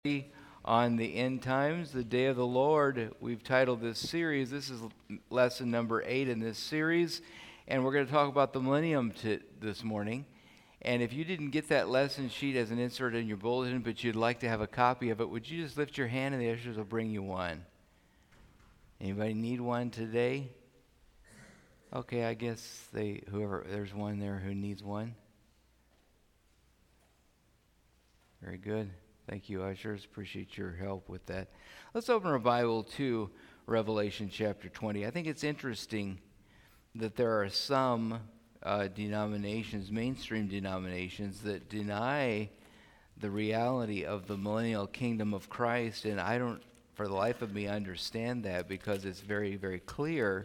On the end times, the day of the Lord. We've titled this series. This is lesson number 8 in this series, and we're going to talk about the millennium this morning. And if you didn't get that lesson sheet as an insert in your bulletin, but you'd like to have a copy of it, would you just lift your hand and the ushers will bring you one? Anybody need one today? Okay, I guess there's one there who needs one. Very good. Thank you, ushers. Appreciate your help with that. Let's open our Bible to Revelation chapter 20. I think it's interesting that there are some denominations, mainstream denominations, that deny the reality of the millennial kingdom of Christ, and I don't, for the life of me, understand that because it's very, very clear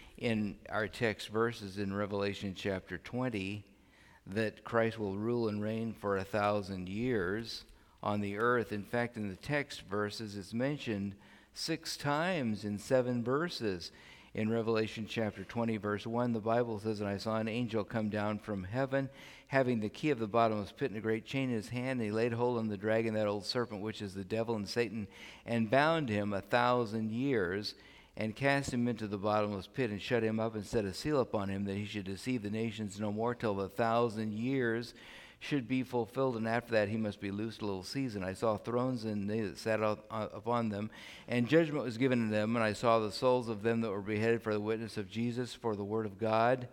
in our text verses in Revelation chapter 20 that Christ will rule and reign for 1,000 years on the earth. In fact, in the text verses, it's mentioned 6 times in 7 verses. In Revelation chapter 20, verse 1, the Bible says, "And I saw an angel come down from heaven, having the key of the bottomless pit and a great chain in his hand. And he laid hold on the dragon, that old serpent, which is the devil and Satan, and bound him 1,000 years, and cast him into the bottomless pit, and shut him up, and set a seal upon him, that he should deceive the nations no more, till the 1,000 years should be fulfilled, and after that he must be loosed a little season. I saw thrones, and they that sat upon them, and judgment was given to them. And I saw the souls of them that were beheaded for the witness of Jesus, for the word of God,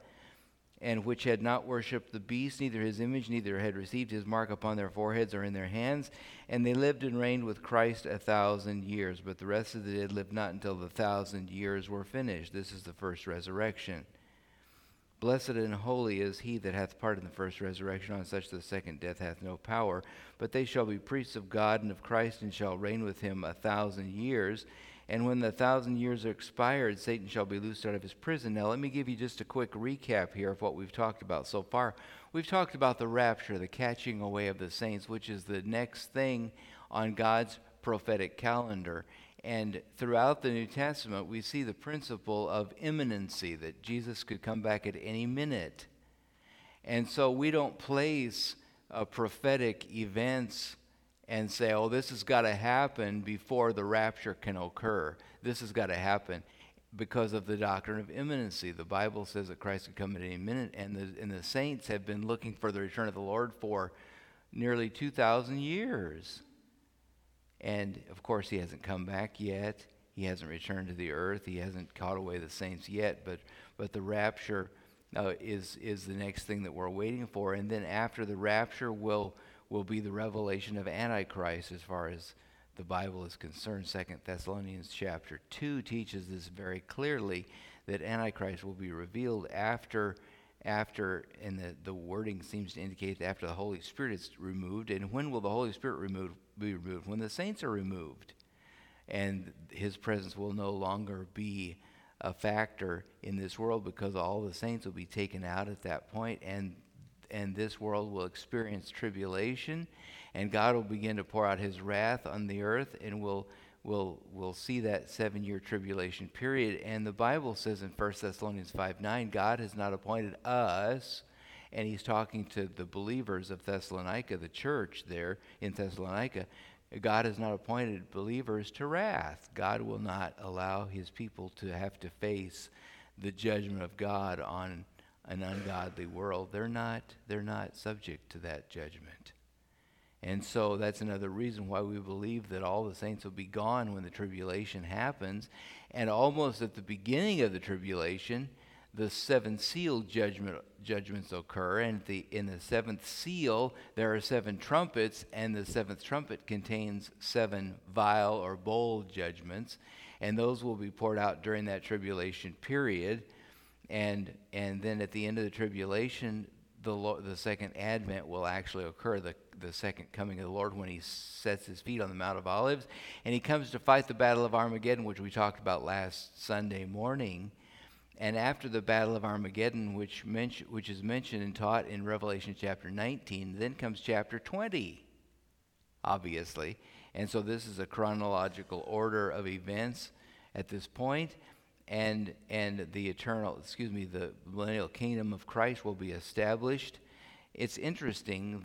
and which had not worshipped the beast, neither his image, neither had received his mark upon their foreheads or in their hands. And they lived and reigned with Christ 1,000 years. But the rest of the dead lived not until the 1,000 years were finished." This is the first resurrection. "Blessed and holy is he that hath part in the first resurrection. On such the second death hath no power. But they shall be priests of God and of Christ, and shall reign with him 1,000 years. And when the 1,000 years are expired, Satan shall be loosed out of his prison." Now let me give you just a quick recap here of what we've talked about so far. We've talked about the rapture, the catching away of the saints, which is the next thing on God's prophetic calendar. And throughout the New Testament, we see the principle of imminency, that Jesus could come back at any minute. And so we don't place prophetic events and say, oh, this has got to happen before the rapture can occur. This has got to happen because of the doctrine of imminency. The Bible says that Christ could come at any minute, and the saints have been looking for the return of the Lord for nearly 2,000 years. And, of course, he hasn't come back yet. He hasn't returned to the earth. He hasn't caught away the saints yet. But the rapture is the next thing that we're waiting for. And then after the rapture will be the revelation of Antichrist as far as the Bible is concerned. 2 Thessalonians chapter 2 teaches this very clearly, that Antichrist will be revealed after, and the wording seems to indicate that after the Holy Spirit is removed. And when will the Holy Spirit be removed? When the saints are removed, and his presence will no longer be a factor in this world, because all the saints will be taken out at that point, and this world will experience tribulation, and God will begin to pour out his wrath on the earth, and we'll see that 7-year tribulation period. And the Bible says in 1 Thessalonians 5:9, God has not appointed us, and he's talking to the believers of Thessalonica, the church there in Thessalonica. God has not appointed believers to wrath. God will not allow his people to have to face the judgment of God on an ungodly world. They're not subject to that judgment. And so that's another reason why we believe that all the saints will be gone when the tribulation happens. And almost at the beginning of the tribulation, the 7 seal judgments occur. And in the 7th seal, there are 7 trumpets, and the 7th trumpet contains 7 vial or bowl judgments. And those will be poured out during that tribulation period. And then at the end of the tribulation, the second advent will actually occur, the second coming of the Lord, when he sets his feet on the Mount of Olives, and he comes to fight the battle of Armageddon, which we talked about last Sunday morning. And after the battle of Armageddon, which is mentioned and taught in Revelation chapter 19, then comes chapter 20, obviously. And so this is a chronological order of events at this point. And the millennial kingdom of Christ will be established. It's interesting that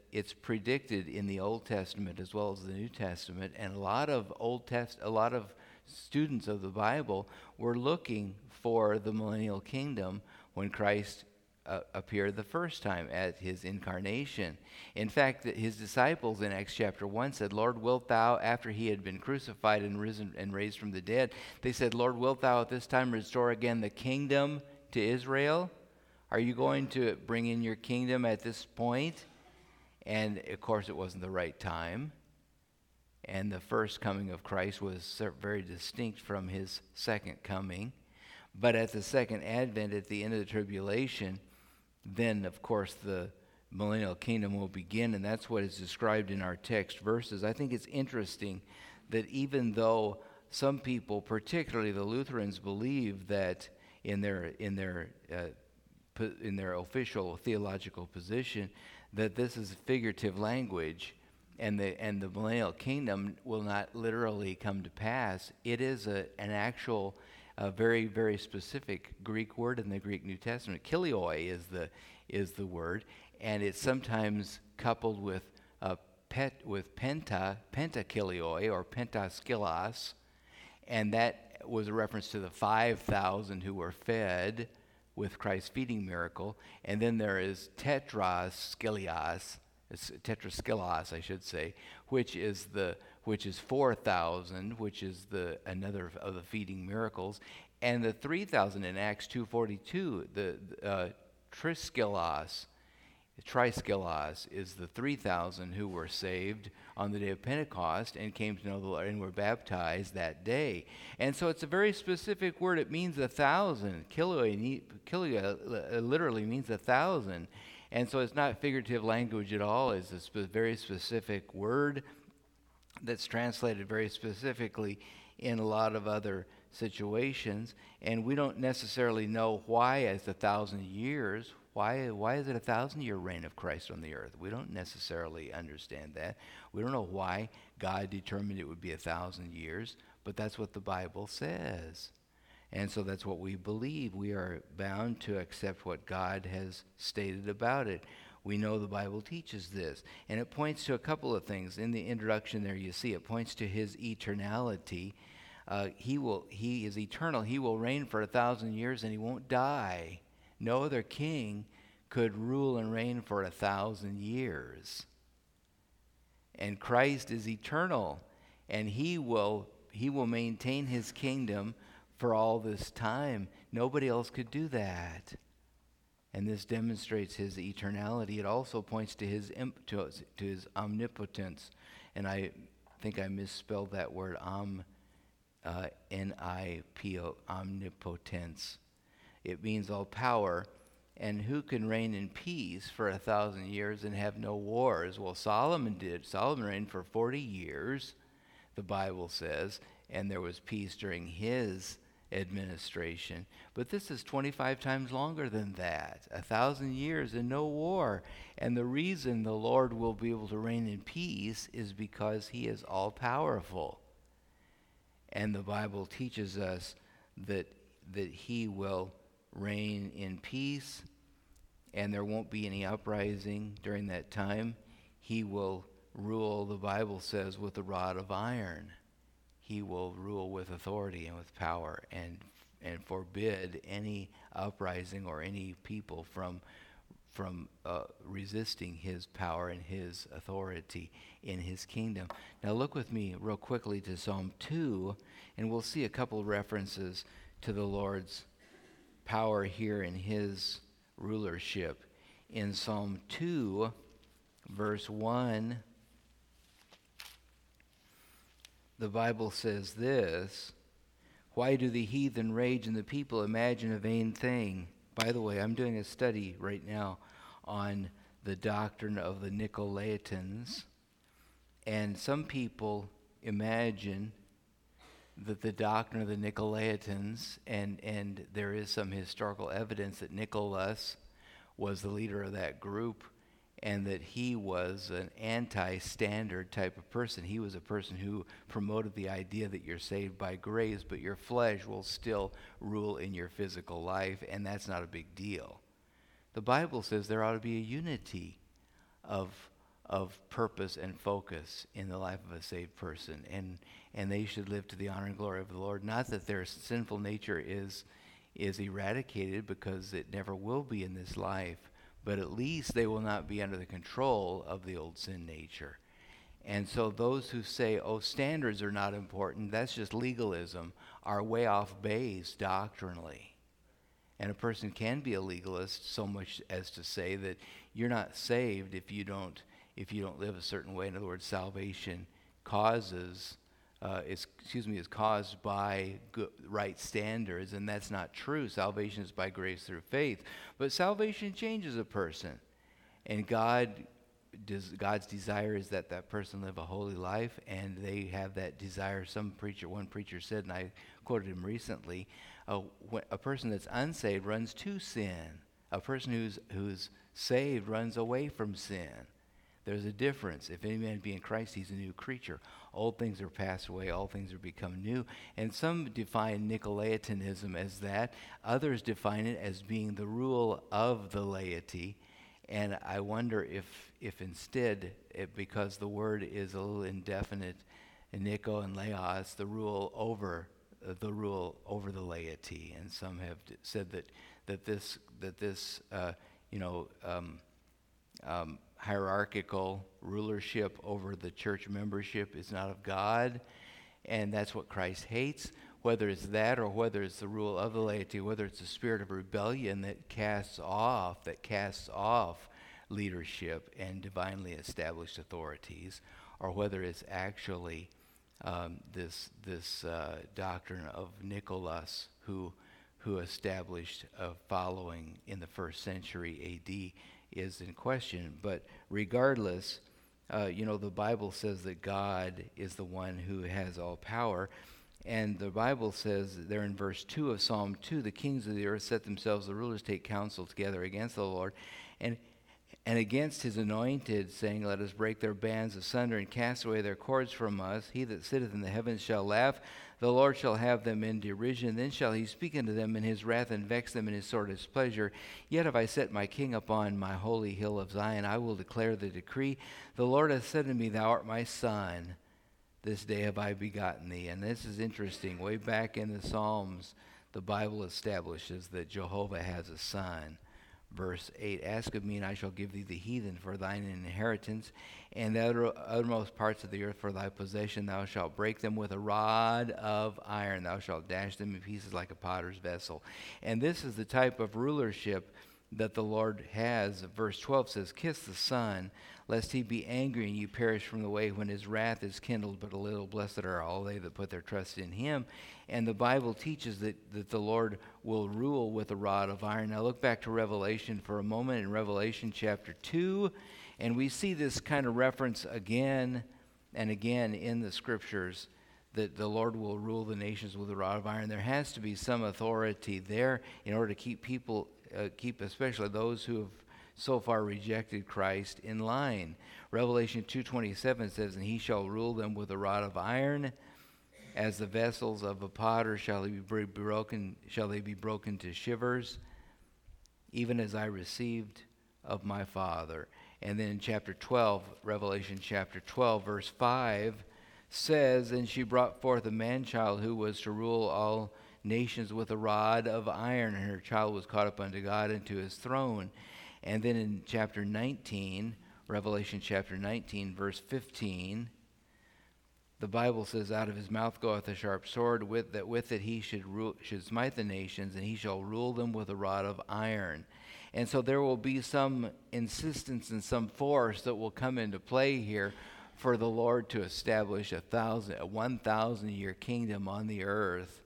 it's predicted in the Old Testament as well as the New Testament, and a lot of students of the Bible were looking for the millennial kingdom when Christ appeared the first time at his incarnation. In fact, his disciples in Acts chapter 1 said, Lord, wilt thou, after he had been crucified and risen and raised from the dead, they said, Lord, wilt thou at this time restore again the kingdom to Israel? Are you going to bring in your kingdom at this point? And of course it wasn't the right time. And the first coming of Christ was very distinct from his second coming. But at the second advent, at the end of the tribulation, then, of course, the millennial kingdom will begin, and that's what is described in our text verses. I think it's interesting that even though some people, particularly the Lutherans, believe that in their official theological position, that this is figurative language, and the millennial kingdom will not literally come to pass. It is an actual, very, very specific Greek word in the Greek New Testament. Kilioi is the word, and it's sometimes coupled with pentakilioi or pentaskilos, and that was a reference to the 5,000 who were fed with Christ's feeding miracle. And then there is tetraskilos, I should say, which is 4,000, which is another of the feeding miracles, and the 3,000 in Acts 2:42, the triskilos is the 3,000 who were saved on the day of Pentecost and came to know the Lord and were baptized that day. And so it's a very specific word. It means 1,000. Kilia literally means 1,000. And so it's not figurative language at all. It's a very specific word that's translated very specifically in a lot of other situations. And we don't necessarily know why it's 1,000 years. Why is it 1,000-year reign of Christ on the earth? We don't necessarily understand that. We don't know why God determined it would be 1,000 years, but that's what the Bible says. And so that's what we believe. We are bound to accept what God has stated about it. We know the Bible teaches this. And it points to a couple of things. In the introduction there you see it points to his eternality. He is eternal. He will reign for 1,000 years and he won't die. No other king could rule and reign for 1,000 years. And Christ is eternal, and he will maintain his kingdom for all this time. Nobody else could do that. And this demonstrates his eternality. It also points to his omnipotence. And I think I misspelled that word, N-I-P-O, omnipotence. It means all power. And who can reign in peace for 1,000 years and have no wars? Well, Solomon did. Solomon reigned for 40 years, the Bible says, and there was peace during his administration. But this is 25 times longer than that, 1,000 years and no war. And the reason the Lord will be able to reign in peace is because he is all-powerful. And the Bible teaches us that he will reign in peace, and there won't be any uprising during that time. He will rule, the Bible says, with a rod of iron. He will rule with authority and with power and forbid any uprising or any people from resisting his power and his authority in his kingdom. Now look with me real quickly to Psalm 2, and we'll see a couple references to the Lord's power here in his rulership. In Psalm 2, verse 1, the Bible says this: why do the heathen rage and the people imagine a vain thing? By the way, I'm doing a study right now on the doctrine of the Nicolaitans, and some people imagine that the doctrine of the Nicolaitans, and there is some historical evidence that Nicholas was the leader of that group, and that he was an anti-standard type of person. He was a person who promoted the idea that you're saved by grace, but your flesh will still rule in your physical life, and that's not a big deal. The Bible says there ought to be a unity of of purpose and focus in the life of a saved person, and they should live to the honor and glory of the Lord. Not that their sinful nature is eradicated, because it never will be in this life, but at least they will not be under the control of the old sin nature. And so those who say, oh, standards are not important, that's just legalism, are way off base doctrinally. And a person can be a legalist so much as to say that you're not saved if you don't live a certain way. In other words, salvation is caused by right standards, and that's not true. Salvation is by grace through faith. But salvation changes a person, and God's desire is that that person live a holy life, and they have that desire. One preacher said, and I quoted him recently, a person that's unsaved runs to sin. A person who's saved runs away from sin. There's a difference. If any man be in Christ, he's a new creature. Old things are passed away, all things are become new. And some define Nicolaitanism as that. Others define it as being the rule of the laity. And I wonder if instead, because the word is a little indefinite, Nico and Laos, the rule over the laity. And some have said that this hierarchical rulership over the church membership is not of God, and that's what Christ hates. Whether it's that or whether it's the rule of the laity, whether it's the spirit of rebellion that casts off leadership and divinely established authorities, or whether it's actually this doctrine of Nicholas who established a following in the 1st century A.D. is in question. But regardless, the Bible says that God is the one who has all power. And the Bible says there in verse 2 of Psalm 2, the kings of the earth set themselves, the rulers take counsel together against the Lord and against his anointed, saying, let us break their bands asunder and cast away their cords from us. He that sitteth in the heavens shall laugh. The Lord shall have them in derision. Then shall he speak unto them in his wrath and vex them in his sore displeasure. Yet have I set my king upon my holy hill of Zion. I will declare the decree. The Lord hath said unto me, thou art my son. This day have I begotten thee. And this is interesting. Way back in the Psalms, the Bible establishes that Jehovah has a son. Verse 8, ask of me, and I shall give thee the heathen for thine inheritance, and the uttermost parts of the earth for thy possession. Thou shalt break them with a rod of iron. Thou shalt dash them in pieces like a potter's vessel. And this is the type of rulership that the Lord has. Verse 12 says, kiss the Son, lest he be angry and you perish from the way when his wrath is kindled but a little. Blessed are all they that put their trust in him. And the Bible teaches that the Lord will rule with a rod of iron. Now look back to Revelation for a moment, in Revelation chapter 2, and we see this kind of reference again and again in the scriptures, that the Lord will rule the nations with a rod of iron. There has to be some authority there in order to keep people, especially those who have so far rejected Christ, in line. Revelation 2:27 says, and he shall rule them with a rod of iron, as the vessels of a potter shall they be broken to shivers, even as I received of my Father. And then in chapter 12, Revelation chapter 12, verse 5 says, and she brought forth a man-child who was to rule all nations with a rod of iron, and her child was caught up unto God and to his throne. And then in chapter 19, Revelation chapter 19, verse 15, the Bible says, out of his mouth goeth a sharp sword, with it he should smite the nations, and he shall rule them with a rod of iron. And so there will be some insistence and some force that will come into play here for the Lord to establish a 1,000-year kingdom on the earth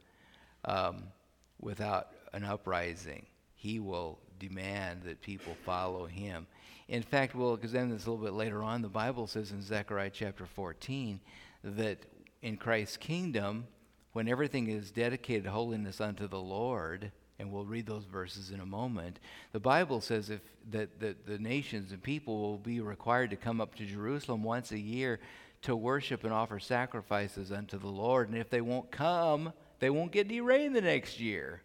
without an uprising. He will demand that people follow him. In fact, we'll examine this a little bit later on. The Bible says in Zechariah chapter 14 that in Christ's kingdom, when everything is dedicated to holiness unto the Lord, and we'll read those verses in a moment, the Bible says that the nations and people will be required to come up to Jerusalem once a year to worship and offer sacrifices unto the Lord. And if they won't come, they won't get any rain the next year.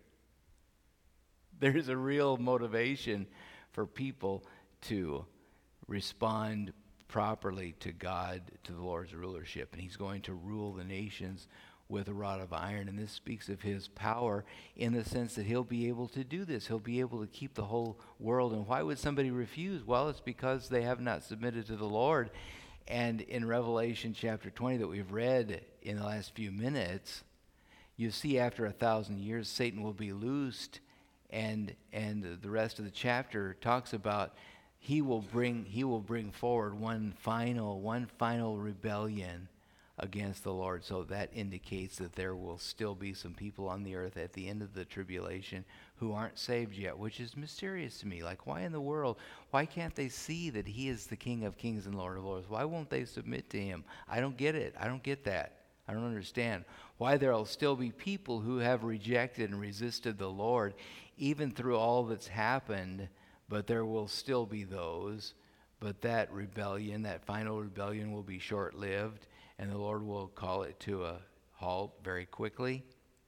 There's a real motivation for people to respond properly to God, to the Lord's rulership. And he's going to rule the nations with a rod of iron. And this speaks of his power in the sense that he'll be able to do this. He'll be able to keep the whole world. And why would somebody refuse? Well, it's because they have not submitted to the Lord. And in Revelation chapter 20 that we've read in the last few minutes, you see after 1,000 years, Satan will be loosed. And the rest of the chapter talks about he will bring forward one final rebellion against the Lord. So that indicates that there will still be some people on the earth at the end of the tribulation who aren't saved yet, which is mysterious to me. Like, why in the world? Why can't they see that he is the King of Kings and Lord of Lords? Why won't they submit to him? I don't get it. I don't get that. I don't understand why there will still be people who have rejected and resisted the Lord even through all that's happened, but there will still be those. But that rebellion, that final rebellion, will be short-lived, and the Lord will call it to a halt very quickly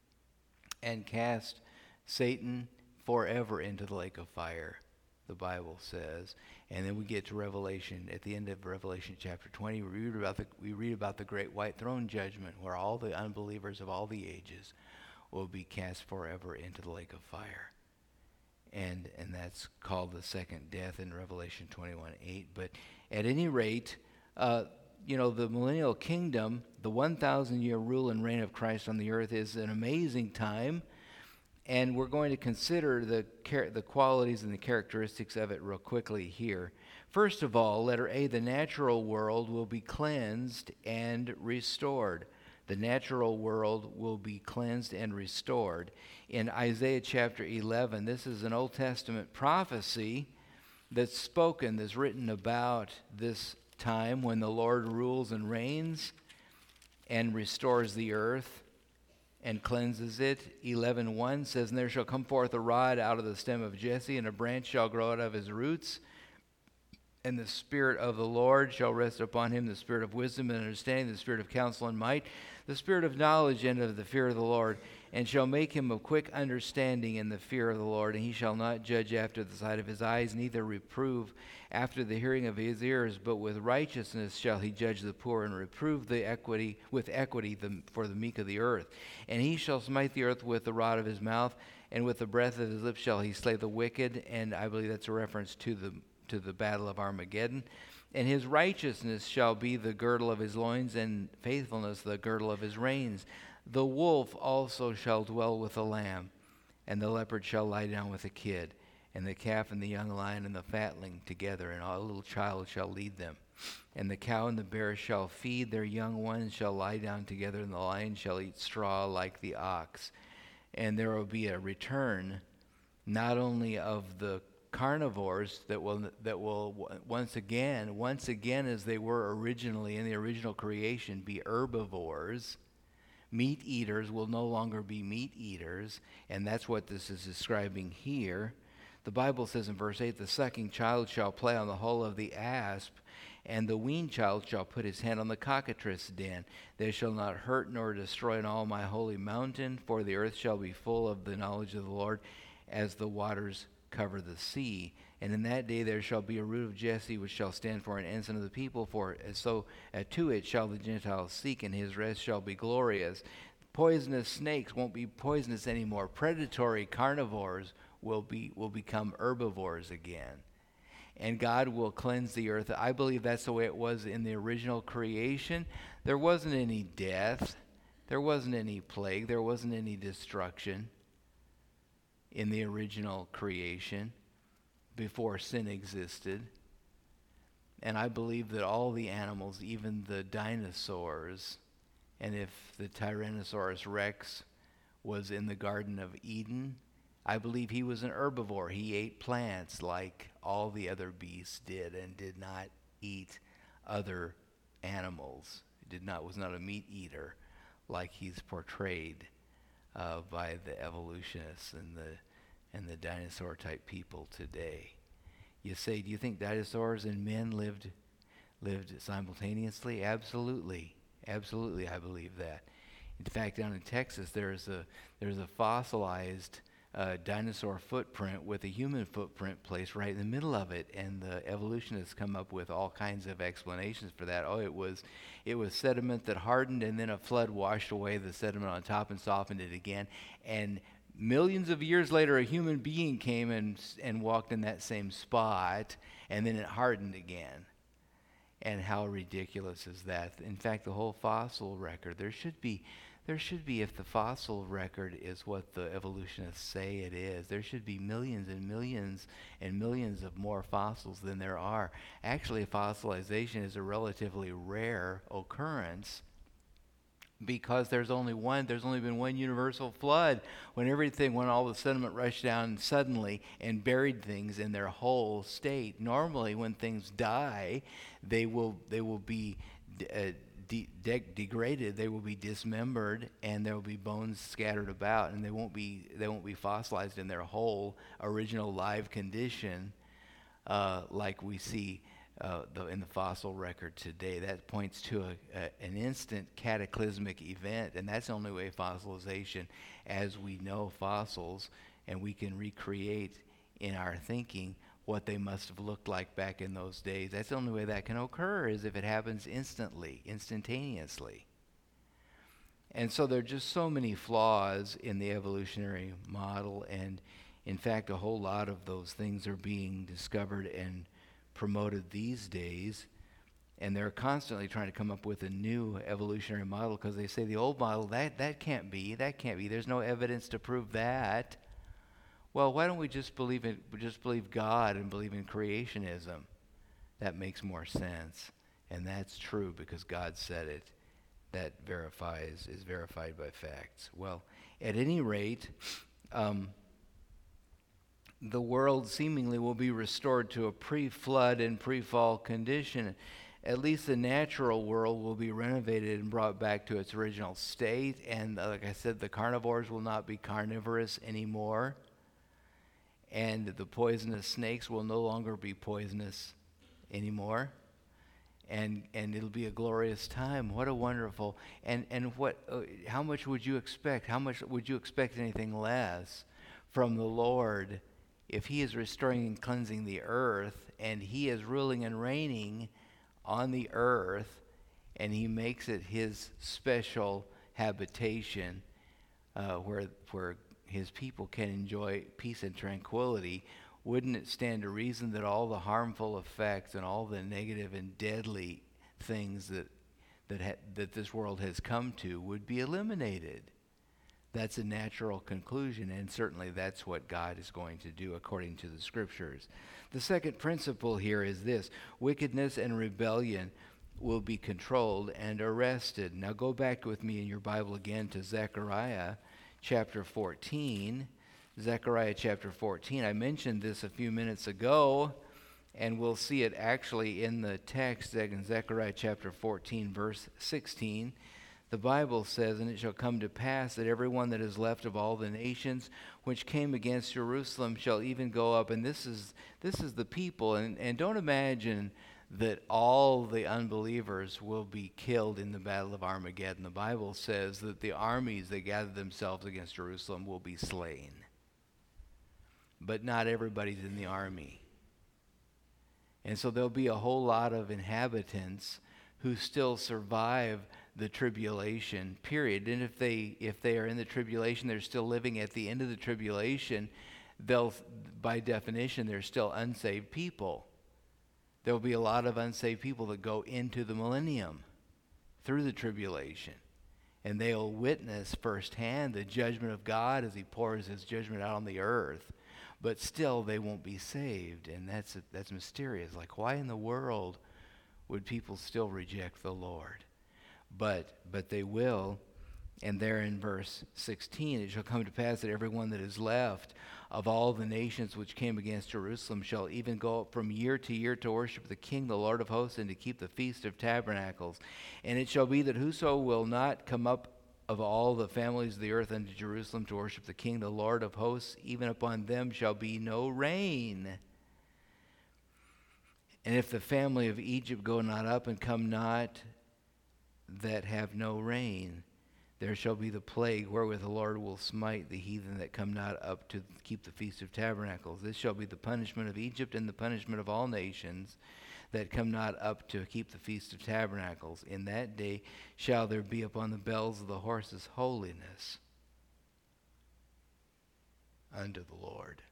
and cast Satan forever into the lake of fire, the Bible says. And then we get to Revelation. At the end of Revelation chapter 20, we read about the great white throne judgment, where all the unbelievers of all the ages will be cast forever into the lake of fire. And that's called the second death in Revelation 21:8. But at any rate, the millennial kingdom, the 1,000-year rule and reign of Christ on the earth, is an amazing time. And we're going to consider the qualities and the characteristics of it real quickly here. First of all, letter A, the natural world will be cleansed and restored. The natural world will be cleansed and restored. In Isaiah chapter 11, this is an Old Testament prophecy that's written about this time when the Lord rules and reigns and restores the earth and cleanses it. 11:1 says, "And there shall come forth a rod out of the stem of Jesse, and a branch shall grow out of his roots. And the Spirit of the Lord shall rest upon him, the Spirit of wisdom and understanding, the Spirit of counsel and might, the Spirit of knowledge and of the fear of the Lord, and shall make him of quick understanding in the fear of the Lord. And he shall not judge after the sight of his eyes, neither reprove after the hearing of his ears, but with righteousness shall he judge the poor, and reprove with equity for the meek of the earth. And he shall smite the earth with the rod of his mouth, and with the breath of his lips shall he slay the wicked." And I believe that's a reference to the battle of Armageddon. "And his righteousness shall be the girdle of his loins, and faithfulness the girdle of his reins. The wolf also shall dwell with the lamb, and the leopard shall lie down with the kid, and the calf and the young lion and the fatling together, and a little child shall lead them. And the cow and the bear shall feed, their young ones shall lie down together, and the lion shall eat straw like the ox." And there will be a return not only of the carnivores that will once again as they were originally in the original creation, be herbivores. Meat eaters will no longer be meat eaters, and that's what this is describing here. The Bible says in verse 8, "The sucking child shall play on the hole of the asp, and the weaned child shall put his hand on the cockatrice den. They shall not hurt nor destroy in all my holy mountain, for the earth shall be full of the knowledge of the Lord as the waters cover the sea. And in that day there shall be a root of Jesse, which shall stand for an ensign of the people, for so to it shall the Gentiles seek, and his rest shall be glorious." Poisonous snakes won't be poisonous anymore. Predatory carnivores will become herbivores again. And God will cleanse the earth. I believe that's the way it was in the original creation. There wasn't any death. There wasn't any plague. There wasn't any destruction in the original creation before sin existed. And I believe that all the animals, even the dinosaurs, and if the Tyrannosaurus Rex was in the Garden of Eden, I believe he was an herbivore. He ate plants like all the other beasts did, and did not eat other animals. Was not a meat eater like he's portrayed by the evolutionists and the dinosaur type people today. You say, do you think dinosaurs and men lived simultaneously? Absolutely, I believe that. In fact, down in Texas, there's a fossilized dinosaur footprint with a human footprint placed right in the middle of it, and the evolutionists come up with all kinds of explanations for that. Oh, it was sediment that hardened, and then a flood washed away the sediment on top and softened it again, and millions of years later a human being came and walked in that same spot, and then it hardened again. And how ridiculous is that? In fact, the whole fossil record, there should be, if the fossil record is what the evolutionists say it is, there should be millions and millions and millions of more fossils than there are. Actually, fossilization is a relatively rare occurrence because there's only been one universal flood when all the sediment rushed down suddenly and buried things in their whole state. Normally, when things die, they will be degraded, they will be dismembered, and there will be bones scattered about, and they won't be fossilized in their whole original live condition like we see in the fossil record today. That points to an instant cataclysmic event, and that's the only way fossilization, as we know fossils, and we can recreate in our thinking what they must have looked like back in those days. That's the only way that can occur, is if it happens instantaneously. And so there are just so many flaws in the evolutionary model, and in fact a whole lot of those things are being discovered and promoted these days, and they're constantly trying to come up with a new evolutionary model because they say the old model, that can't be, there's no evidence to prove that. Well, why don't we just believe God and believe in creationism? That makes more sense, and that's true because God said it. That is verified by facts. Well, at any rate, the world seemingly will be restored to a pre-flood and pre-fall condition. At least the natural world will be renovated and brought back to its original state. And like I said, the carnivores will not be carnivorous anymore. And the poisonous snakes will no longer be poisonous anymore. And it'll be a glorious time. What a wonderful, and how much would you expect? How much would you expect anything less from the Lord if he is restoring and cleansing the earth, and he is ruling and reigning on the earth, and he makes it his special habitation where his people can enjoy peace and tranquility? Wouldn't it stand to reason that all the harmful effects and all the negative and deadly things that this world has come to would be eliminated? That's a natural conclusion, and certainly that's what God is going to do according to the Scriptures. The second principle here is this: wickedness and rebellion will be controlled and arrested. Now go back with me in your Bible again to Zechariah chapter 14. Zechariah chapter 14. I mentioned this a few minutes ago, and we'll see it actually in the text in Zechariah chapter 14, verse 16. The Bible says, "And it shall come to pass that everyone that is left of all the nations which came against Jerusalem shall even go up." And this is the people. And don't imagine that all the unbelievers will be killed in the battle of Armageddon. The Bible says that the armies that gather themselves against Jerusalem will be slain. But not everybody's in the army. And so there'll be a whole lot of inhabitants who still survive the tribulation period. And if they are in the tribulation, they're still living at the end of the tribulation, by definition, they're still unsaved people. There'll be a lot of unsaved people that go into the millennium through the tribulation, and they'll witness firsthand the judgment of God as he pours his judgment out on the earth. But still they won't be saved, and that's mysterious. Like, why in the world would people still reject the Lord? But they will. And there in verse 16, "It shall come to pass that everyone that is left of all the nations which came against Jerusalem shall even go up from year to year to worship the King, the Lord of hosts, and to keep the Feast of Tabernacles. And it shall be that whoso will not come up of all the families of the earth unto Jerusalem to worship the King, the Lord of hosts, even upon them shall be no rain. And if the family of Egypt go not up and come not, that have no rain, there shall be the plague wherewith the Lord will smite the heathen that come not up to keep the Feast of Tabernacles. This shall be the punishment of Egypt and the punishment of all nations that come not up to keep the Feast of Tabernacles. In that day shall there be upon the bells of the horses holiness unto the Lord.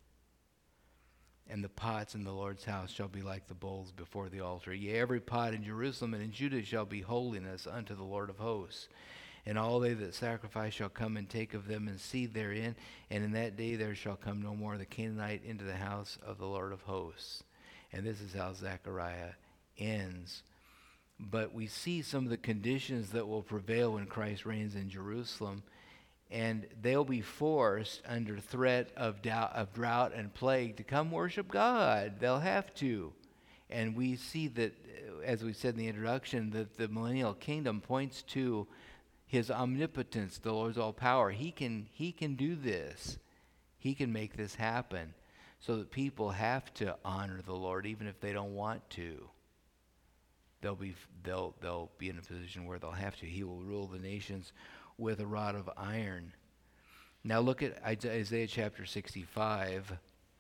And the pots in the Lord's house shall be like the bowls before the altar. Yea, every pot in Jerusalem and in Judah shall be holiness unto the Lord of hosts. And all they that sacrifice shall come and take of them and seed therein. And in that day there shall come no more the Canaanite into the house of the Lord of hosts. And this is how Zechariah ends. But we see some of the conditions that will prevail when Christ reigns in Jerusalem. And they'll be forced under threat of drought and plague to come worship God. They'll have to. And we see that, as we said in the introduction, that the millennial kingdom points to his omnipotence, the Lord's all power. He can do this. He can make this happen so that people have to honor the Lord even if they don't want to. They'll be in a position where they'll have to. He will rule the nations with a rod of iron. Now look at Isaiah chapter 65.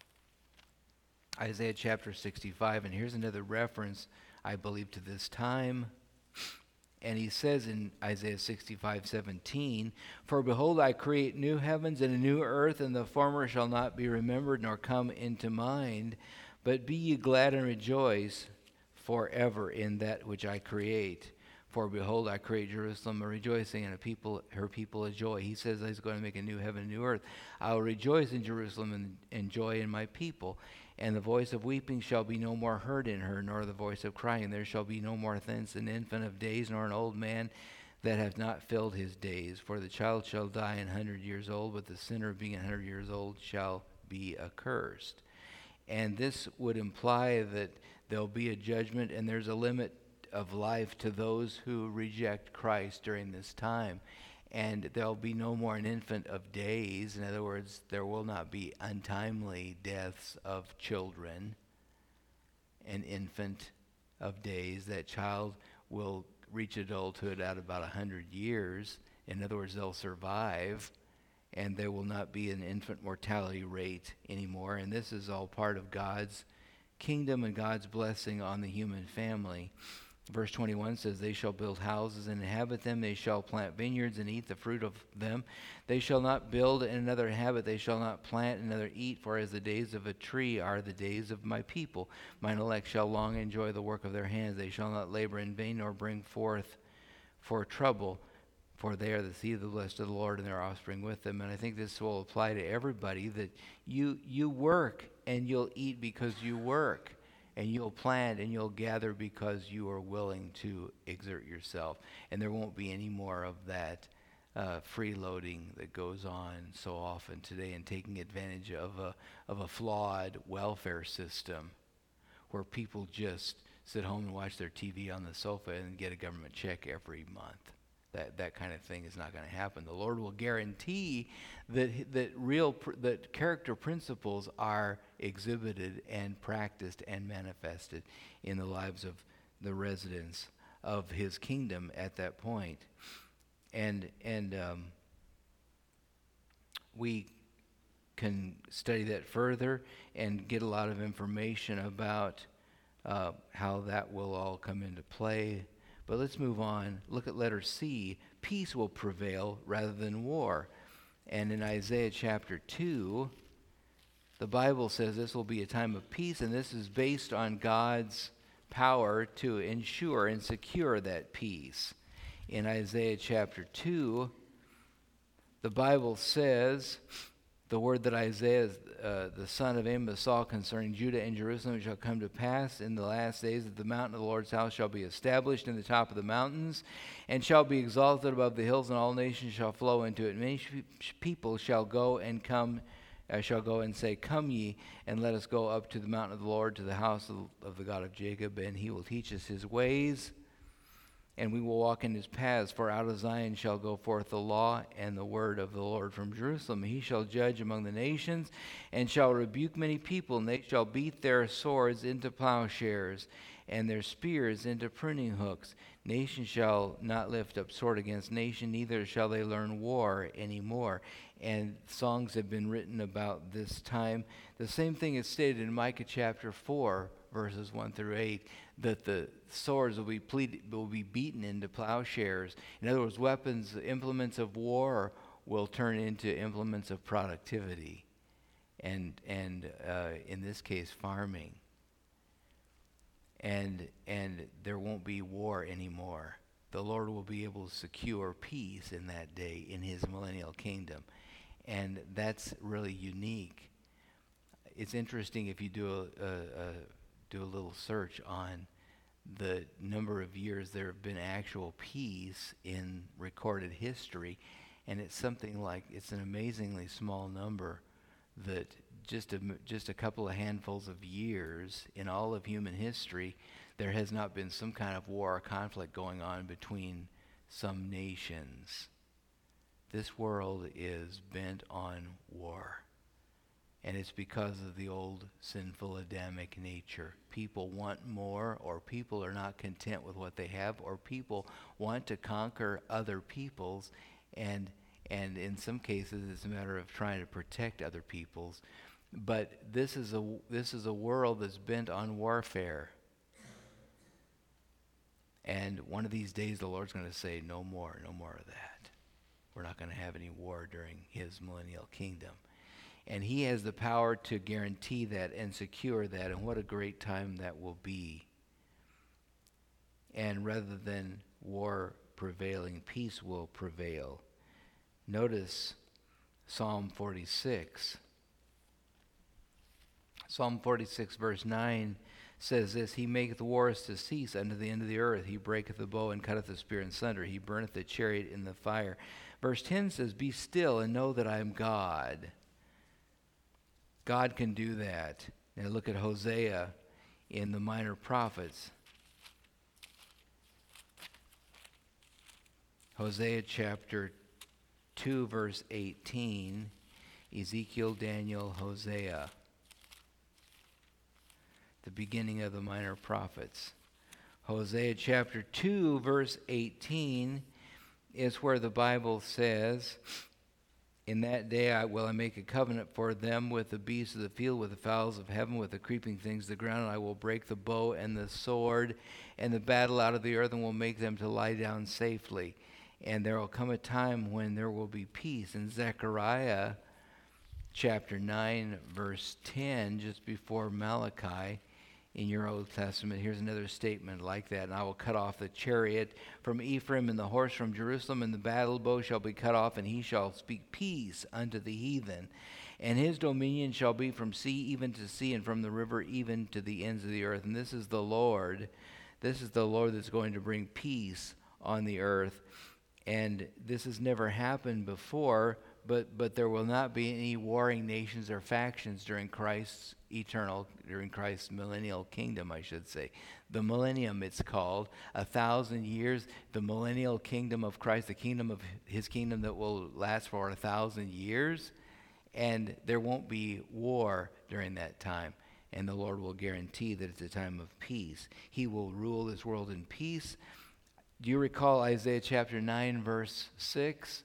Isaiah chapter 65, and here's another reference, I believe, to this time. And he says in Isaiah 65:17, For behold, I create new heavens and a new earth, and the former shall not be remembered nor come into mind. But be ye glad and rejoice forever in that which I create. For behold, I create Jerusalem a rejoicing, and her people a joy. He says he's going to make a new heaven and a new earth. I will rejoice in Jerusalem and joy in my people. And the voice of weeping shall be no more heard in her, nor the voice of crying. There shall be no more thence an infant of days, nor an old man that hath not filled his days. For the child shall die 100 years old, but the sinner being 100 years old shall be accursed. And this would imply that there'll be a judgment, and there's a limit of life to those who reject Christ during this time. And there'll be no more an infant of days. In other words, there will not be untimely deaths of children. An infant of days. That child will reach adulthood at about 100 years. In other words, they'll survive. And there will not be an infant mortality rate anymore. And this is all part of God's kingdom and God's blessing on the human family. Verse 21 says, They shall build houses and inhabit them. They shall plant vineyards and eat the fruit of them. They shall not build and another inhabit. They shall not plant and another eat. For as the days of a tree are the days of my people. Mine elect shall long enjoy the work of their hands. They shall not labor in vain nor bring forth for trouble. For they are the seed of the blessed of the Lord, and their offspring with them. And I think this will apply to everybody, that you work and you'll eat because you work. And you'll plant and you'll gather because you are willing to exert yourself. And there won't be any more of that freeloading that goes on so often today, and taking advantage of a flawed welfare system where people just sit home and watch their TV on the sofa and get a government check every month. That kind of thing is not going to happen. The Lord will guarantee that character principles are exhibited and practiced and manifested in the lives of the residents of His kingdom at that point. And we can study that further and get a lot of information about how that will all come into play. But let's move on. Look at letter C. Peace will prevail rather than war. And in Isaiah chapter 2, the Bible says this will be a time of peace, and this is based on God's power to ensure and secure that peace. In Isaiah chapter 2, the Bible says, the word that Isaiah, the son of Amos, saw concerning Judah and Jerusalem, it shall come to pass in the last days that the mountain of the Lord's house shall be established in the top of the mountains, and shall be exalted above the hills, and all nations shall flow into it. Many people shall go and say, Come ye, and let us go up to the mountain of the Lord, to the house of the God of Jacob, and He will teach us His ways, and we will walk in His paths. For out of Zion shall go forth the law and the word of the Lord from Jerusalem. He shall judge among the nations, and shall rebuke many people, and they shall beat their swords into plowshares, and their spears into pruning hooks. Nation shall not lift up sword against nation, neither shall they learn war anymore. And songs have been written about this time. The same thing is stated in Micah chapter 4, verses 1 through 8, that the swords will be beaten into plowshares. In other words, weapons, implements of war will turn into implements of productivity, and in this case, farming. And there won't be war anymore. The Lord will be able to secure peace in that day in his millennial kingdom. And that's really unique. It's interesting if you do a little search on the number of years there have been actual peace in recorded history, and it's something like, it's an amazingly small number, that just a couple of handfuls of years in all of human history, there has not been some kind of war or conflict going on between some nations. This world is bent on war. And it's because of the old sinful Adamic nature. People want more, or people are not content with what they have, or people want to conquer other peoples, and in some cases it's a matter of trying to protect other peoples. But this is a world that's bent on warfare. And one of these days the Lord's going to say, no more of that. We're not going to have any war during his millennial kingdom. And he has the power to guarantee that and secure that, and what a great time that will be. And rather than war prevailing, peace will prevail. Notice Psalm 46. Psalm 46 verse 9 says this: He maketh wars to cease unto the end of the earth. He breaketh the bow and cutteth the spear in sunder. He burneth the chariot in the fire. Verse 10 says, Be still and know that I am God. God can do that. Now look at Hosea in the Minor Prophets. Hosea chapter 2 verse 18, Ezekiel, Daniel, Hosea. The beginning of the Minor Prophets. Hosea chapter 2 verse 18 is where the Bible says, In that day I will make a covenant for them with the beasts of the field, with the fowls of heaven, with the creeping things of the ground. And I will break the bow and the sword and the battle out of the earth, and will make them to lie down safely. And there will come a time when there will be peace. In Zechariah chapter 9 verse 10, just before Malachi, in your Old Testament, here's another statement like that. And I will cut off the chariot from Ephraim, and the horse from Jerusalem, and the battle bow shall be cut off, and he shall speak peace unto the heathen. And his dominion shall be from sea even to sea, and from the river even to the ends of the earth. And this is the Lord. This is the Lord that's going to bring peace on the earth. And this has never happened before, but there will not be any warring nations or factions during Christ's millennial kingdom, I should say. The millennium, it's called, 1,000 years, the millennial kingdom of Christ, the kingdom of his kingdom that will last for 1,000 years, and there won't be war during that time. And the Lord will guarantee that it's a time of peace. He will rule this world in peace. Do you recall Isaiah chapter 9, verse 6?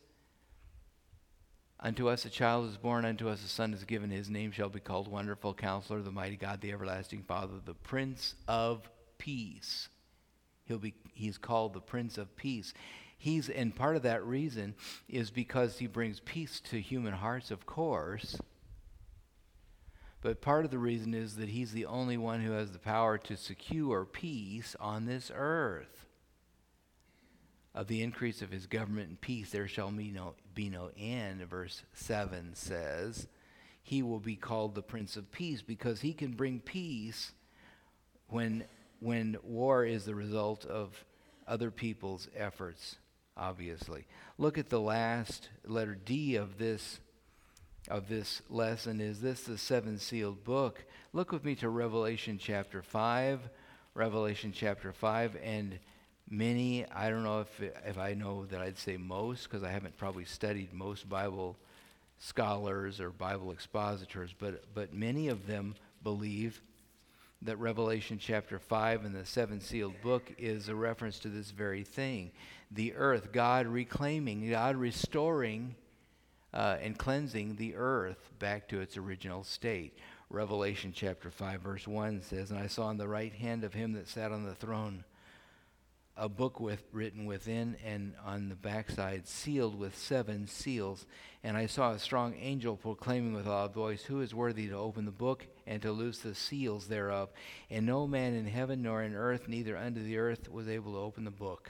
Unto us a child is born, unto us a son is given. His name shall be called Wonderful Counselor, the Mighty God, the Everlasting Father, the Prince of Peace. He's called the Prince of Peace. And part of that reason is because he brings peace to human hearts, of course. But part of the reason is that he's the only one who has the power to secure peace on this earth. Of the increase of his government and peace there shall be no end, verse 7 says. He will be called the Prince of Peace because he can bring peace when war is the result of other people's efforts, obviously. Look at the last letter D of this lesson. Is this the seven sealed book? Look with me to Revelation chapter 5. Revelation chapter 5, and many, I don't know if I know that I'd say most, because I haven't probably studied most Bible scholars or Bible expositors, but many of them believe that Revelation chapter 5 and the seven sealed book is a reference to this very thing. The earth, God reclaiming, God restoring and cleansing the earth back to its original state. Revelation chapter 5 verse 1 says, "And I saw in the right hand of him that sat on the throne a book written within and on the backside, sealed with seven seals. And I saw a strong angel proclaiming with a loud voice, Who is worthy to open the book and to loose the seals thereof? And no man in heaven nor in earth, neither under the earth, was able to open the book,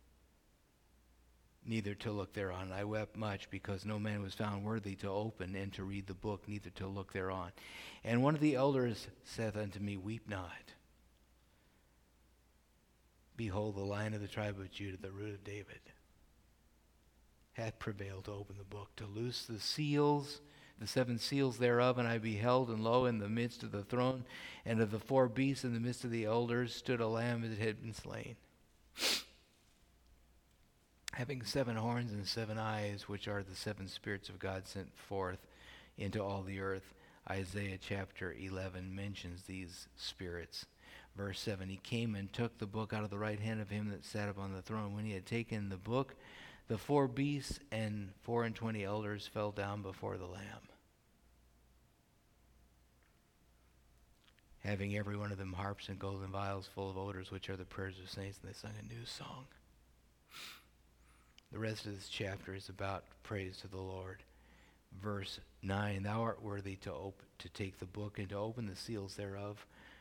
neither to look thereon. I wept much, because no man was found worthy to open and to read the book, neither to look thereon. And one of the elders saith unto me, Weep not. Behold, the Lion of the tribe of Judah, the root of David, hath prevailed to open the book, to loose the seals, the seven seals thereof. And I beheld, and lo, in the midst of the throne and of the four beasts, in the midst of the elders, stood a lamb that had been slain, having 7 horns and 7 eyes, which are the 7 spirits of God sent forth into all the earth. Isaiah chapter 11 mentions these spirits. Verse 7, He came and took the book out of the right hand of him that sat upon the throne. When he had taken the book, the 4 beasts and 24 elders fell down before the Lamb, having every one of them harps and golden vials full of odors, which are the prayers of saints, and they sung a new song. The rest of this chapter is about praise to the Lord. Verse 9, Thou art worthy to take the book and to open the seals thereof.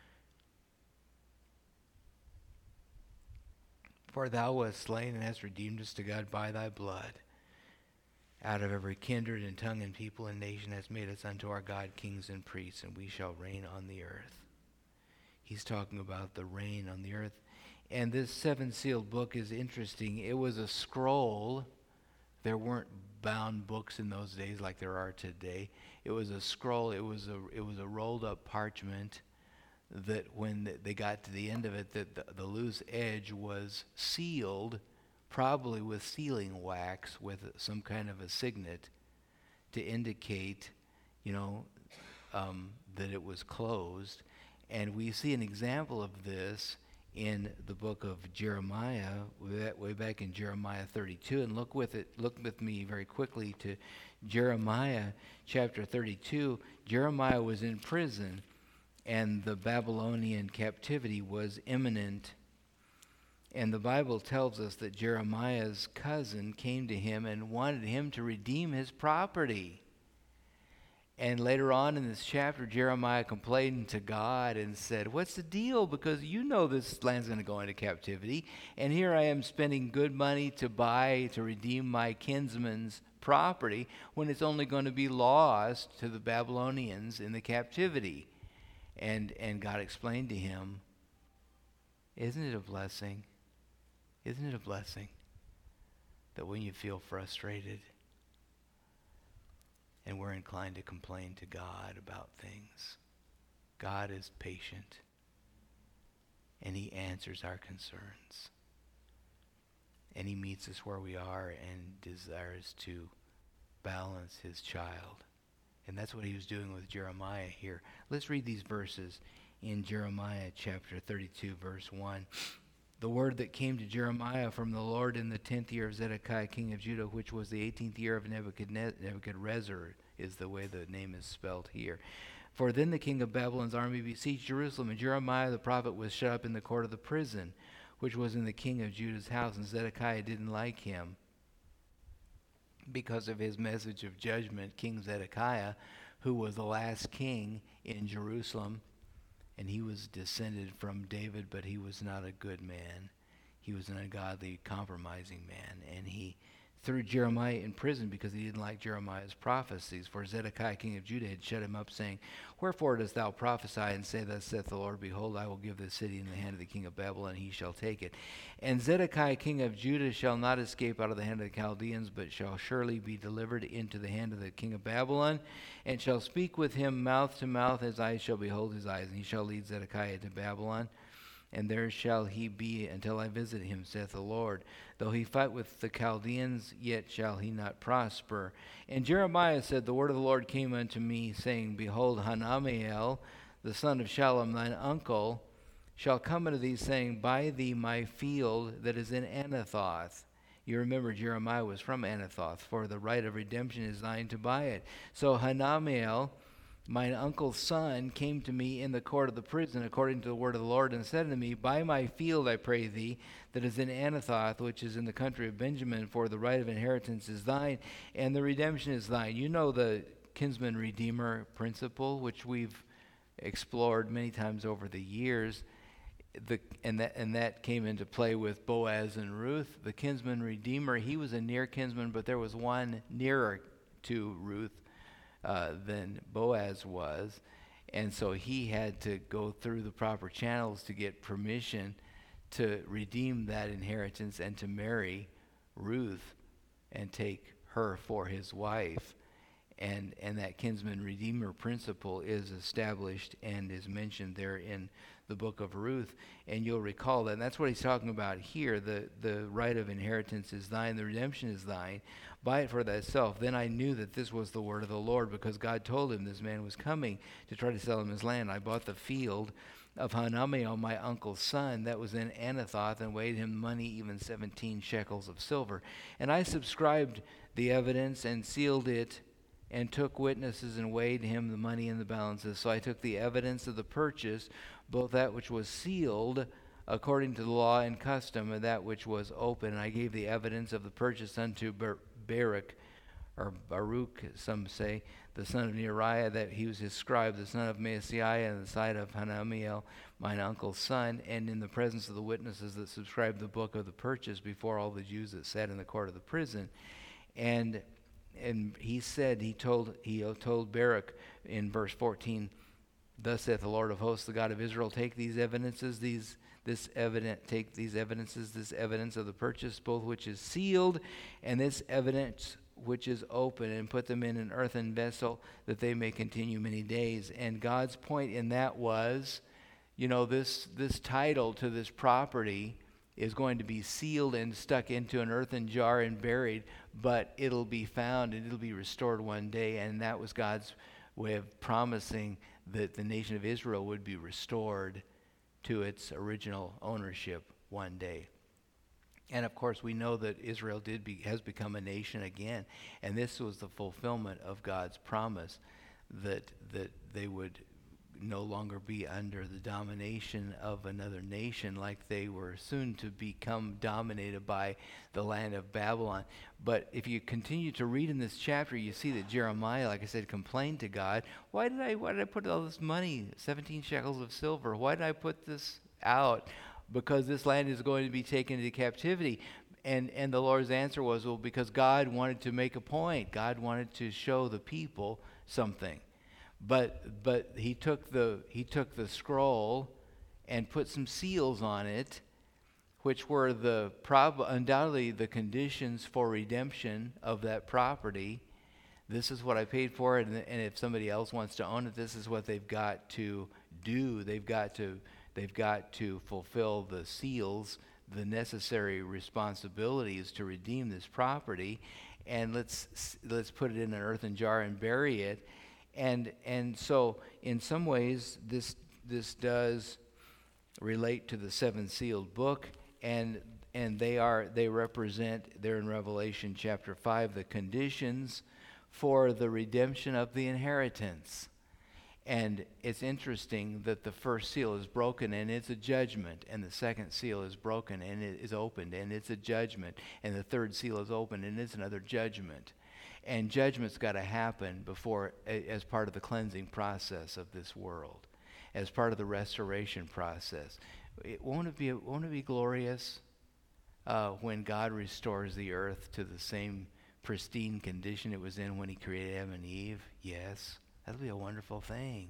For thou wast slain and hast redeemed us to God by thy blood. Out of every kindred and tongue and people and nation hast made us unto our God kings and priests, and we shall reign on the earth. He's talking about the reign on the earth. And this 7-sealed book is interesting. It was a scroll. There weren't bound books in those days like there are today. It was a scroll. It was a rolled up parchment that when they got to the end of it, that the loose edge was sealed, probably with sealing wax, with some kind of a signet to indicate, that it was closed. And we see an example of this in the book of Jeremiah, way back in Jeremiah 32. And look with me very quickly to Jeremiah chapter 32. Jeremiah was in prison, and the Babylonian captivity was imminent. And the Bible tells us that Jeremiah's cousin came to him and wanted him to redeem his property. And later on in this chapter, Jeremiah complained to God and said, What's the deal? Because you know this land's going to go into captivity, and here I am spending good money to redeem my kinsman's property, when it's only going to be lost to the Babylonians in the captivity. And God explained to him, Isn't it a blessing? Isn't it a blessing that when you feel frustrated and we're inclined to complain to God about things, God is patient and He answers our concerns. And He meets us where we are and desires to balance His child. And that's what He was doing with Jeremiah here. Let's read these verses in Jeremiah chapter 32, verse 1. The word that came to Jeremiah from the Lord in the 10th year of Zedekiah, king of Judah, which was the 18th year of Nebuchadrezzar, is the way the name is spelled here. For then the king of Babylon's army besieged Jerusalem, and Jeremiah the prophet was shut up in the court of the prison, which was in the king of Judah's house. And Zedekiah didn't like him because of his message of judgment. King Zedekiah, who was the last king in Jerusalem, and he was descended from David, but he was not a good man. He was an ungodly, compromising man, and he threw Jeremiah in prison because he didn't like Jeremiah's prophecies. For Zedekiah, king of Judah, had shut him up, saying, Wherefore dost thou prophesy and say, Thus saith the Lord, Behold, I will give this city in the hand of the king of Babylon, and he shall take it. And Zedekiah, king of Judah, shall not escape out of the hand of the Chaldeans, but shall surely be delivered into the hand of the king of Babylon, and shall speak with him mouth to mouth, as eyes shall behold his eyes. And he shall lead Zedekiah to Babylon, and there shall he be until I visit him, saith the Lord. Though he fight with the Chaldeans, yet shall he not prosper. And Jeremiah said, The word of the Lord came unto me, saying, Behold, Hanameel, the son of Shallum, thine uncle, shall come unto thee, saying, Buy thee my field that is in Anathoth. You remember Jeremiah was from Anathoth, for the right of redemption is thine to buy it. So Hanamiel, mine uncle's son, came to me in the court of the prison, according to the word of the Lord, and said unto me, Buy my field, I pray thee, that is in Anathoth, which is in the country of Benjamin, for the right of inheritance is thine, and the redemption is thine. You know the kinsman redeemer principle, which we've explored many times over the years. And that came into play with Boaz and Ruth. The kinsman redeemer, he was a near kinsman, but there was one nearer to Ruth than Boaz was. And so he had to go through the proper channels to get permission to redeem that inheritance and to marry Ruth and take her for his wife. And that kinsman redeemer principle is established and is mentioned there in the book of Ruth, and you'll recall that. And that's what he's talking about here. The right of inheritance is thine, the redemption is thine. Buy it for thyself. Then I knew that this was the word of the Lord, because God told him this man was coming to try to sell him his land. I bought the field of Hanamiel, my uncle's son, that was in Anathoth, and weighed him money, even 17 shekels of silver. And I subscribed the evidence and sealed it, and took witnesses and weighed him the money in the balances. So I took the evidence of the purchase, both that which was sealed according to the law and custom, and that which was open. And I gave the evidence of the purchase unto Baruch, or Baruch, some say, the son of Neriah, that he was his scribe, the son of Maaseiah, in the sight of Hanamiel, mine uncle's son, and in the presence of the witnesses that subscribed the book of the purchase before all the Jews that sat in the court of the prison. And he said, he told Baruch in verse 14, Thus saith the Lord of hosts, the God of Israel, take these evidences, this evidence of the purchase, both which is sealed, and this evidence which is open, and put them in an earthen vessel, that they may continue many days. And God's point in that was, this title to this property is going to be sealed and stuck into an earthen jar and buried, but it'll be found and it'll be restored one day. And that was God's way of promising that the nation of Israel would be restored to its original ownership one day. And of course, we know that Israel has become a nation again, and this was the fulfillment of God's promise that they would no longer be under the domination of another nation, like they were soon to become dominated by the land of Babylon. But if you continue to read in this chapter, you see that Jeremiah, like I said, complained to God, why did I put all this money, 17 shekels of silver? Why did I put this out? Because this land is going to be taken into captivity. And the Lord's answer was, well, because God wanted to make a point. God wanted to show the people something. But he took the scroll and put some seals on it, which were undoubtedly the conditions for redemption of that property. This is what I paid for it, and if somebody else wants to own it, this is what they've got to do. They've got to fulfill the seals, the necessary responsibilities to redeem this property, and let's put it in an earthen jar and bury it. And so in some ways this does relate to the seven sealed book, and they represent there in Revelation chapter 5 the conditions for the redemption of the inheritance. And it's interesting that the first seal is broken and it's a judgment, and the second seal is broken and it is opened and it's a judgment, and the third seal is opened and it's another judgment. And judgment's got to happen before, as part of the cleansing process of this world, as part of the restoration process. Won't it be glorious when God restores the earth to the same pristine condition it was in when he created Adam and Eve? Yes, that'll be a wonderful thing.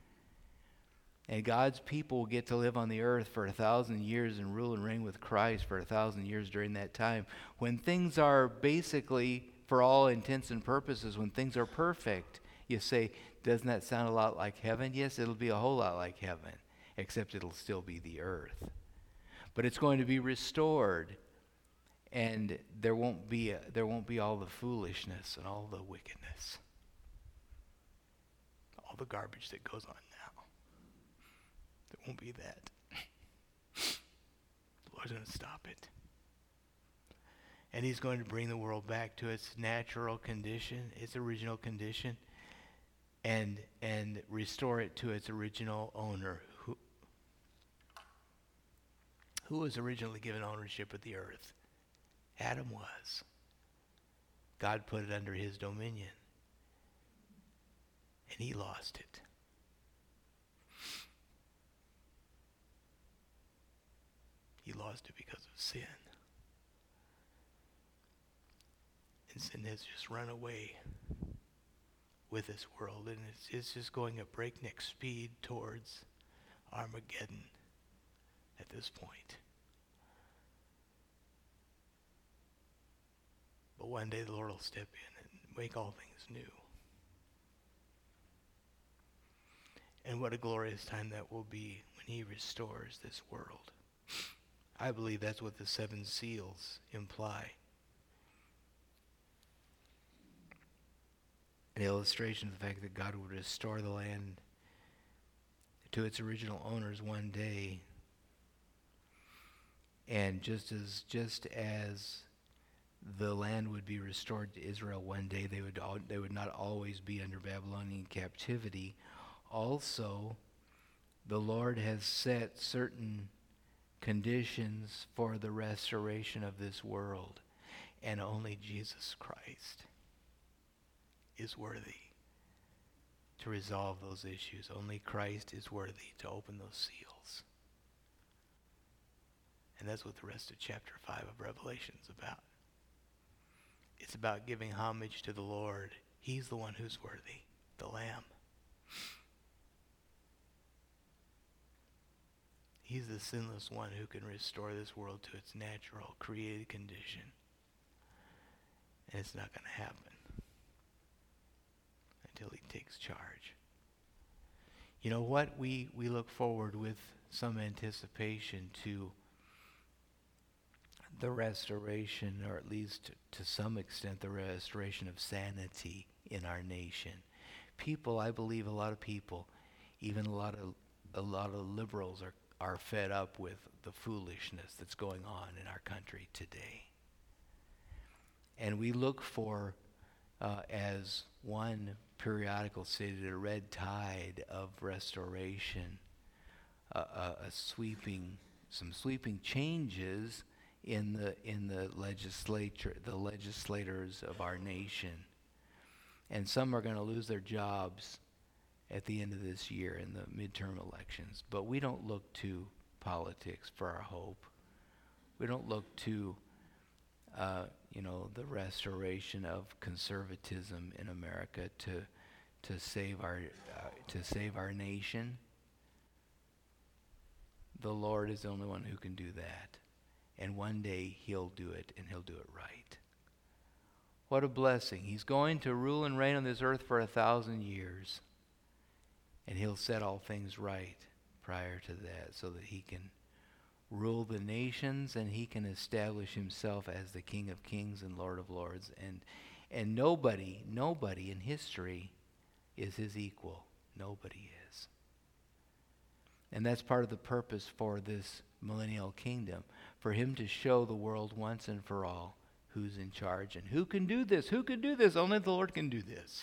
And God's people will get to live on the earth for 1,000 years and rule and reign with Christ for 1,000 years during that time, when things are basically, for all intents and purposes, when things are perfect. You say, doesn't that sound a lot like heaven? Yes, it'll be a whole lot like heaven, except it'll still be the earth. But it's going to be restored, and there won't be all the foolishness and all the wickedness, all the garbage that goes on now. There won't be that. The Lord's going to stop it. And he's going to bring the world back to its natural condition, its original condition, and restore it to its original owner, who was originally given ownership of the earth. Adam was. God put it under his dominion, and he lost it. He lost it because of sin. And sin has just run away with this world, and it's just going at breakneck speed towards Armageddon at this point. But one day the Lord will step in and make all things new. And what a glorious time that will be when he restores this world. I believe that's what the 7 seals imply. An illustration of the fact that God would restore the land to its original owners one day. And just as the land would be restored to Israel one day, they would not always be under Babylonian captivity. Also, the Lord has set certain conditions for the restoration of this world, and only Jesus Christ is worthy to resolve those issues. Only Christ is worthy to open those seals. And that's what the rest of chapter 5 of Revelation is about. It's about giving homage to the Lord. He's the one who's worthy, the Lamb. He's the sinless one who can restore this world to its natural, created condition. And it's not going to happen until he takes charge. You know what? We look forward with some anticipation to the restoration, or at least to some extent, the restoration of sanity in our nation. People, I believe a lot of people, even a lot of liberals are fed up with the foolishness that's going on in our country today. And we look for, as one periodical stated, a red tide of restoration, some sweeping changes in the legislature, the legislators of our nation. And some are going to lose their jobs at the end of this year in the midterm elections. But we don't look to politics for our hope. We don't look to the restoration of conservatism in America to save our nation. The Lord is the only one who can do that. And one day he'll do it, and he'll do it right. What a blessing. He's going to rule and reign on this earth for 1,000 years. And he'll set all things right prior to that, so that he can rule the nations, and he can establish himself as the King of Kings and Lord of Lords. And nobody in history is his equal. Nobody is. And that's part of the purpose for this millennial kingdom, for him to show the world once and for all who's in charge and who can do this. Who can do this? Only the Lord can do this.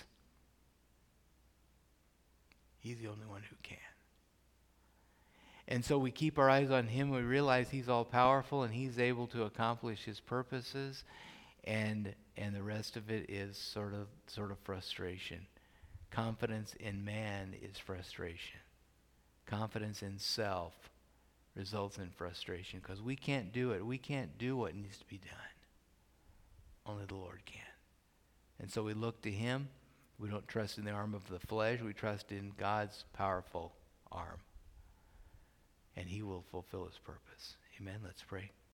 He's the only one who can. And so we keep our eyes on him. We realize he's all powerful and he's able to accomplish his purposes, and the rest of it is sort of frustration. Confidence in man is frustration. Confidence in self results in frustration, because we can't do it. We can't do what needs to be done. Only the Lord can. And so we look to him. We don't trust in the arm of the flesh. We trust in God's powerful arm. And he will fulfill his purpose. Amen. Let's pray.